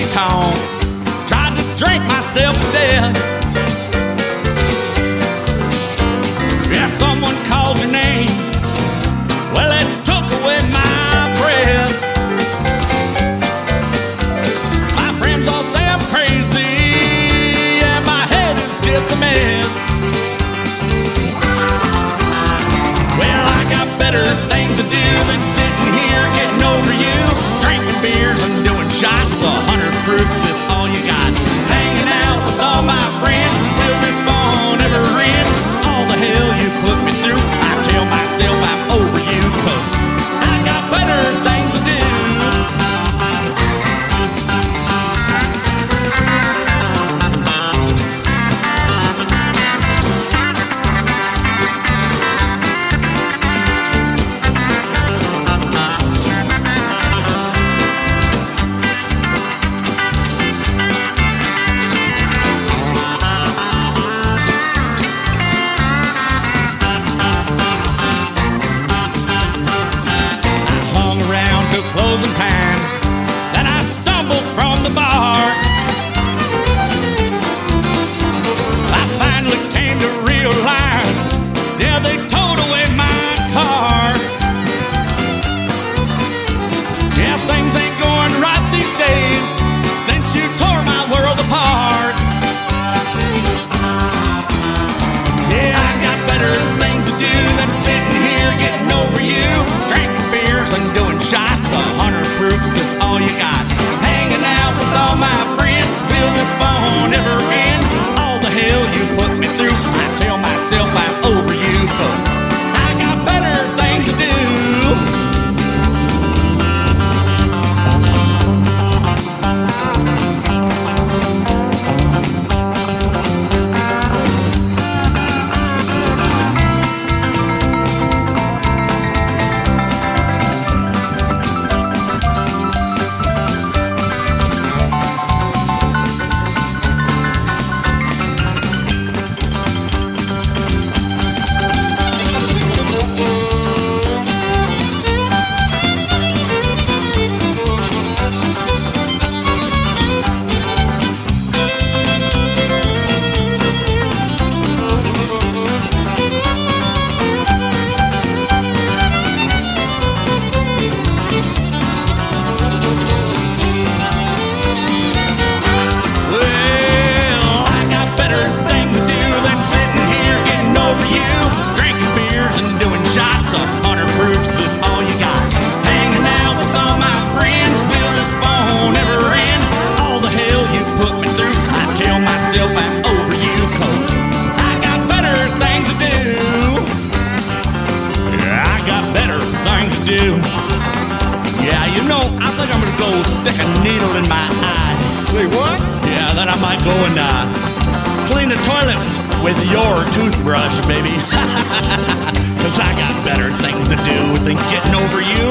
honky-tonk. Tried to drink myself to death. Yeah, someone called your name. Well, it took away my breath. My friends all say I'm crazy, and my head is just a mess. Well, I got better things to do than sitting here getting over you. Drinking beers and doing shots, 100 proof is all you got. Hanging out with all my friends, will this phone ever end? All the hell you put me through, I tell myself I'm over you, 'cause I got better things to do. Closing time, then I stumbled from the bar. I finally came to realize, yeah, they towed away my car. Yeah, things ain't going right these days since you tore my world apart. Yeah, I got better things to do than sitting here getting over you. Drinking beers and doing shots, 100 proofs is all you got. Hanging out with all my friends, will this phone ever end? All the hell you put me through, I tell myself I'm over you, 'cause I got better things to do. Yeah, you know, I think I'm gonna go stick a needle in my eye. Say what? Yeah, then I might go and clean the toilet with your toothbrush, baby. 'Cause I got better things to do than getting over you.